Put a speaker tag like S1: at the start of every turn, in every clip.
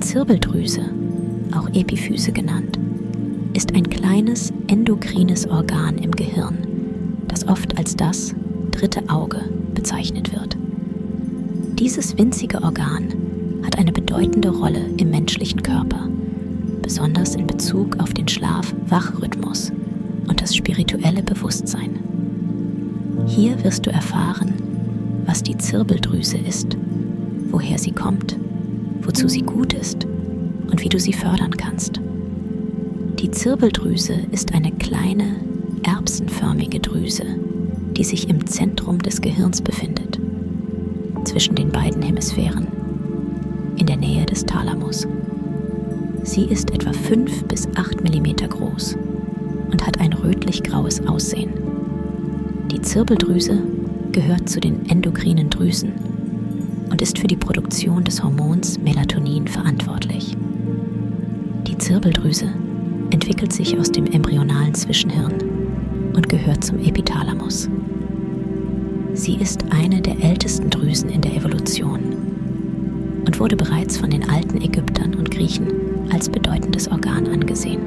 S1: Zirbeldrüse, auch Epiphyse genannt, ist ein kleines endokrines Organ im Gehirn, das oft als das dritte Auge bezeichnet wird. Dieses winzige Organ hat eine bedeutende Rolle im menschlichen Körper, besonders in Bezug auf den Schlaf-Wach-Rhythmus und das spirituelle Bewusstsein. Hier wirst du erfahren, was die Zirbeldrüse ist, woher sie kommt, wozu sie gut ist und wie du sie fördern kannst. Die Zirbeldrüse ist eine kleine, erbsenförmige Drüse, die sich im Zentrum des Gehirns befindet, zwischen den beiden Hemisphären, in der Nähe des Thalamus. Sie ist etwa 5 bis 8 mm groß und hat ein rötlich-graues Aussehen. Die Zirbeldrüse gehört zu den endokrinen Drüsen und ist für die Produktion des Hormons Melatonin verantwortlich. Die Zirbeldrüse entwickelt sich aus dem embryonalen Zwischenhirn und gehört zum Epithalamus. Sie ist eine der ältesten Drüsen in der Evolution und wurde bereits von den alten Ägyptern und Griechen als bedeutendes Organ angesehen.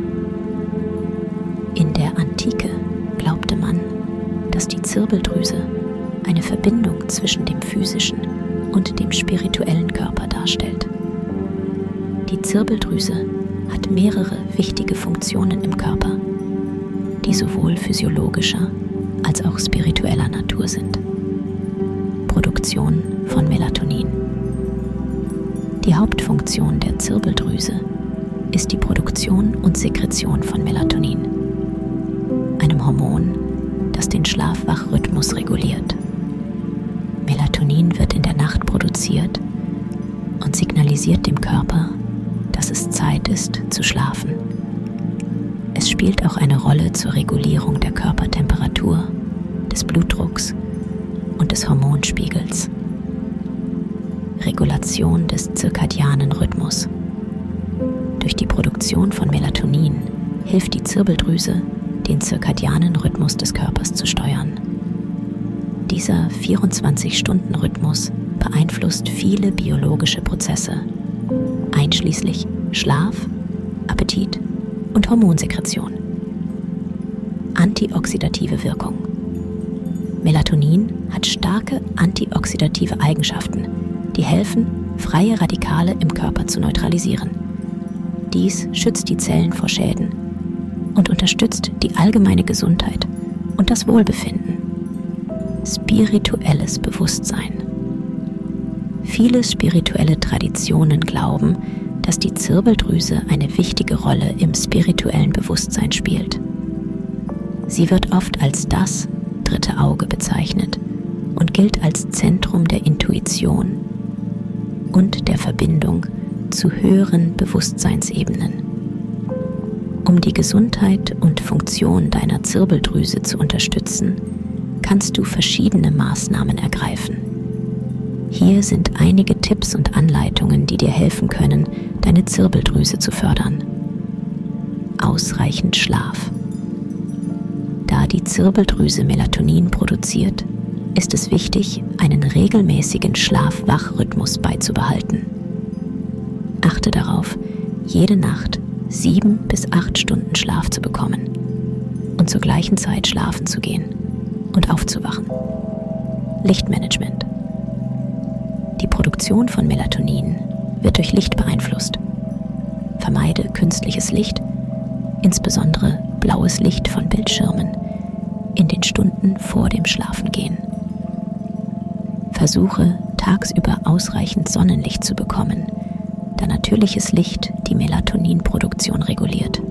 S1: In der Antike glaubte man, dass die Zirbeldrüse eine Verbindung zwischen dem physischen und dem spirituellen Körper darstellt. Die Zirbeldrüse hat mehrere wichtige Funktionen im Körper, die sowohl physiologischer als auch spiritueller Natur sind. Produktion von Melatonin. Die Hauptfunktion der Zirbeldrüse ist die Produktion und Sekretion von Melatonin, einem Hormon, das den Schlaf-Wach-Rhythmus reguliert. Melatonin wird in der Nacht produziert und signalisiert dem Körper, dass es Zeit ist, zu schlafen. Es spielt auch eine Rolle zur Regulierung der Körpertemperatur, des Blutdrucks und des Hormonspiegels. Regulation des zirkadianen Rhythmus. Durch die Produktion von Melatonin hilft die Zirbeldrüse, den zirkadianen Rhythmus des Körpers zu steuern. Dieser 24-Stunden-Rhythmus beeinflusst viele biologische Prozesse, einschließlich Schlaf, Appetit und Hormonsekretion. Antioxidative Wirkung. Melatonin hat starke antioxidative Eigenschaften, die helfen, freie Radikale im Körper zu neutralisieren. Dies schützt die Zellen vor Schäden und unterstützt die allgemeine Gesundheit und das Wohlbefinden. Spirituelles Bewusstsein. Viele spirituelle Traditionen glauben, dass die Zirbeldrüse eine wichtige Rolle im spirituellen Bewusstsein spielt. Sie wird oft als das dritte Auge bezeichnet und gilt als Zentrum der Intuition und der Verbindung zu höheren Bewusstseinsebenen. Um die Gesundheit und Funktion deiner Zirbeldrüse zu unterstützen, kannst du verschiedene Maßnahmen ergreifen. Hier sind einige Tipps und Anleitungen, die dir helfen können, deine Zirbeldrüse zu fördern. Ausreichend Schlaf. Da die Zirbeldrüse Melatonin produziert, ist es wichtig, einen regelmäßigen Schlaf-Wach-Rhythmus beizubehalten. Achte darauf, jede Nacht 7 bis 8 Stunden Schlaf zu bekommen und zur gleichen Zeit schlafen zu gehen und aufzuwachen. Lichtmanagement. Die Produktion von Melatonin wird durch Licht beeinflusst. Vermeide künstliches Licht, insbesondere blaues Licht von Bildschirmen, in den Stunden vor dem Schlafengehen. Versuche, tagsüber ausreichend Sonnenlicht zu bekommen, da natürliches Licht die Melatoninproduktion reguliert.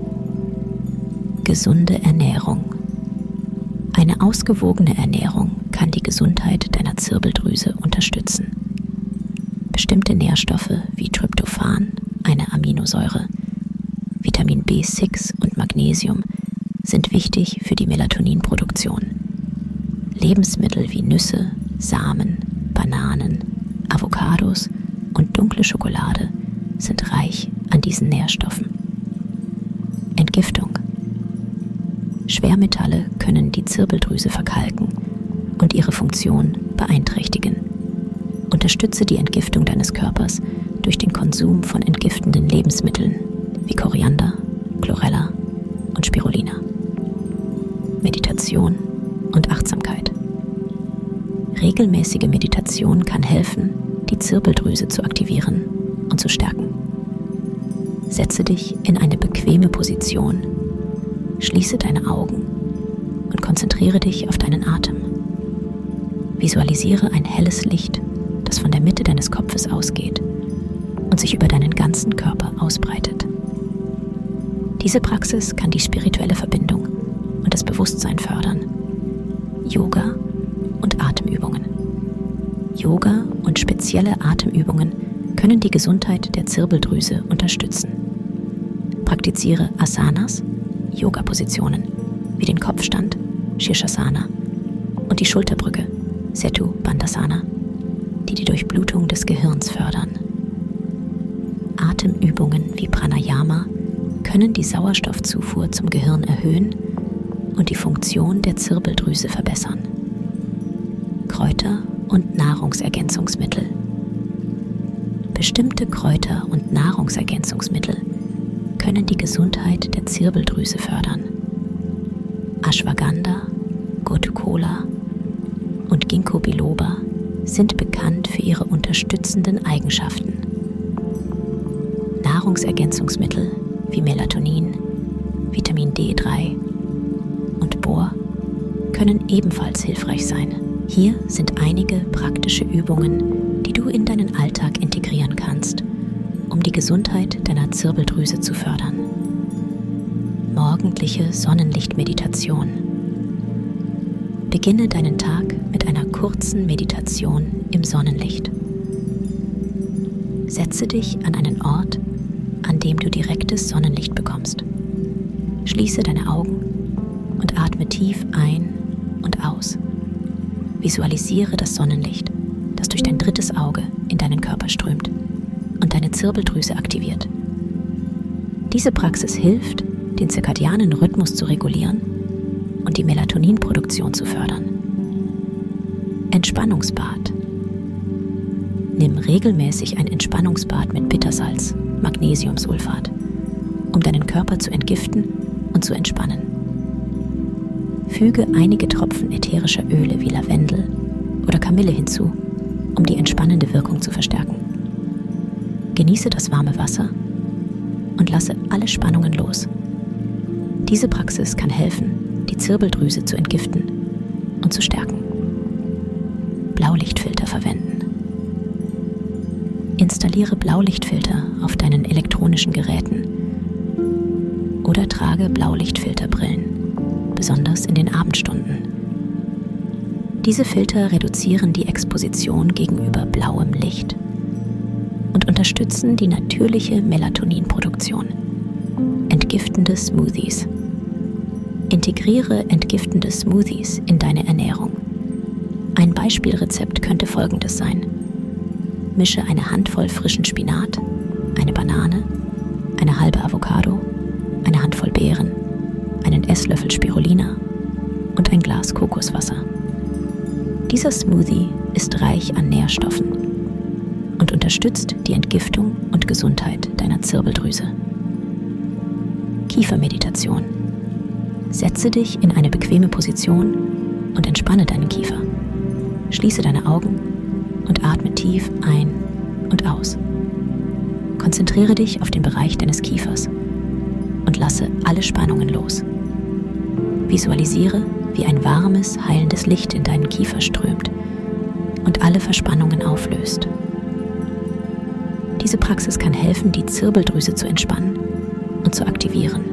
S1: Gesunde Ernährung. Eine ausgewogene Ernährung kann die Gesundheit deiner Zirbeldrüse unterstützen. Bestimmte Nährstoffe wie Tryptophan, eine Aminosäure, Vitamin B6 und Magnesium sind wichtig für die Melatoninproduktion. Lebensmittel wie Nüsse, Samen, Bananen, Avocados und dunkle Schokolade sind reich an diesen Nährstoffen. Entgiftung. Schwermetalle können die Zirbeldrüse verkalken und ihre Funktion beeinträchtigen. Unterstütze die Entgiftung deines Körpers durch den Konsum von entgiftenden Lebensmitteln wie Koriander, Chlorella und Spirulina. Meditation und Achtsamkeit. Regelmäßige Meditation kann helfen, die Zirbeldrüse zu aktivieren und zu stärken. Setze dich in eine bequeme Position, schließe deine Augen und konzentriere dich auf deinen Atem. Visualisiere ein helles Licht, das von der Mitte deines Kopfes ausgeht und sich über deinen ganzen Körper ausbreitet. Diese Praxis kann die spirituelle Verbindung und das Bewusstsein fördern. Yoga und Atemübungen. Yoga und spezielle Atemübungen können die Gesundheit der Zirbeldrüse unterstützen. Praktiziere Asanas, Yoga-Positionen, wie den Kopfstand, Shirshasana, und die Schulterbrücke, Setu Bandhasana, die die Durchblutung des Gehirns fördern. Atemübungen wie Pranayama können die Sauerstoffzufuhr zum Gehirn erhöhen und die Funktion der Zirbeldrüse verbessern. Kräuter und Nahrungsergänzungsmittel. Bestimmte Kräuter und Nahrungsergänzungsmittel können die Gesundheit der Zirbeldrüse fördern. Ashwagandha, Gotu-Kola und Ginkgo biloba sind bekannt für ihre unterstützenden Eigenschaften. Nahrungsergänzungsmittel wie Melatonin, Vitamin D3 und Bor können ebenfalls hilfreich sein. Hier sind einige praktische Übungen, die du in deinen Alltag integrieren kannst, um die Gesundheit deiner Zirbeldrüse zu fördern. Morgendliche Sonnenlichtmeditation. Beginne deinen Tag mit einer kurzen Meditation im Sonnenlicht. Setze dich an einen Ort, an dem du direktes Sonnenlicht bekommst. Schließe deine Augen und atme tief ein und aus. Visualisiere das Sonnenlicht, das durch dein drittes Auge in deinen Körper strömt und deine Zirbeldrüse aktiviert. Diese Praxis hilft, den zirkadianen Rhythmus zu regulieren und die Melatoninproduktion zu fördern. Entspannungsbad. Nimm regelmäßig ein Entspannungsbad mit Bittersalz, Magnesiumsulfat, um deinen Körper zu entgiften und zu entspannen. Füge einige Tropfen ätherischer Öle wie Lavendel oder Kamille hinzu, um die entspannende Wirkung zu verstärken. Genieße das warme Wasser und lasse alle Spannungen los. Diese Praxis kann helfen, die Zirbeldrüse zu entgiften und zu stärken. Blaulichtfilter verwenden. Installiere Blaulichtfilter auf deinen elektronischen Geräten oder trage Blaulichtfilterbrillen, besonders in den Abendstunden. Diese Filter reduzieren die Exposition gegenüber blauem Licht und unterstützen die natürliche Melatoninproduktion. Entgiftende Smoothies. Integriere entgiftende Smoothies in deine Ernährung. Ein Beispielrezept könnte folgendes sein: Mische eine Handvoll frischen Spinat, eine Banane, eine halbe Avocado, eine Handvoll Beeren, einen Esslöffel Spirulina und ein Glas Kokoswasser. Dieser Smoothie ist reich an Nährstoffen und unterstützt die Entgiftung und Gesundheit deiner Zirbeldrüse. Kiefermeditation. Setze dich in eine bequeme Position und entspanne deinen Kiefer. Schließe deine Augen und atme tief ein und aus. Konzentriere dich auf den Bereich deines Kiefers und lasse alle Spannungen los. Visualisiere, wie ein warmes, heilendes Licht in deinen Kiefer strömt und alle Verspannungen auflöst. Diese Praxis kann helfen, die Zirbeldrüse zu entspannen und zu aktivieren.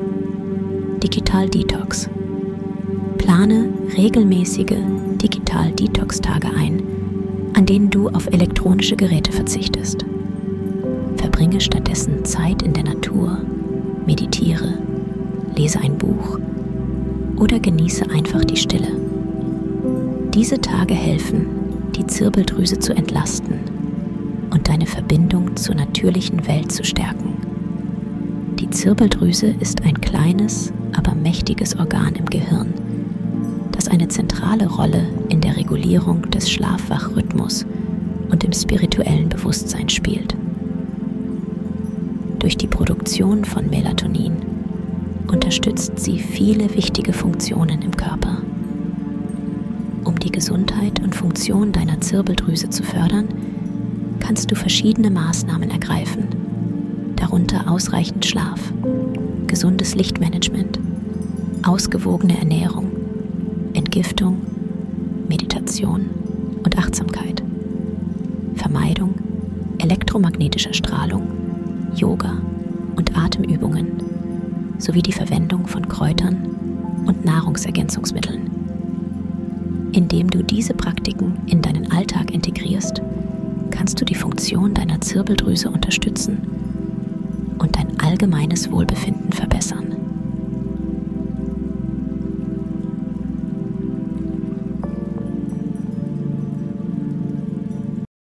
S1: Digital Detox. Plane regelmäßige Digital Detox-Tage ein, an denen du auf elektronische Geräte verzichtest. Verbringe stattdessen Zeit in der Natur, meditiere, lese ein Buch oder genieße einfach die Stille. Diese Tage helfen, die Zirbeldrüse zu entlasten und deine Verbindung zur natürlichen Welt zu stärken. Die Zirbeldrüse ist ein kleines, aber mächtiges Organ im Gehirn, das eine zentrale Rolle in der Regulierung des Schlaf-Wach-Rhythmus und im spirituellen Bewusstsein spielt. Durch die Produktion von Melatonin unterstützt sie viele wichtige Funktionen im Körper. Um die Gesundheit und Funktion deiner Zirbeldrüse zu fördern, kannst du verschiedene Maßnahmen ergreifen, darunter ausreichend Schlaf, gesundes Lichtmanagement, ausgewogene Ernährung, Entgiftung, Meditation und Achtsamkeit, Vermeidung elektromagnetischer Strahlung, Yoga und Atemübungen sowie die Verwendung von Kräutern und Nahrungsergänzungsmitteln. Indem du diese Praktiken in deinen Alltag integrierst, kannst du die Funktion deiner Zirbeldrüse unterstützen und dein allgemeines Wohlbefinden verbessern.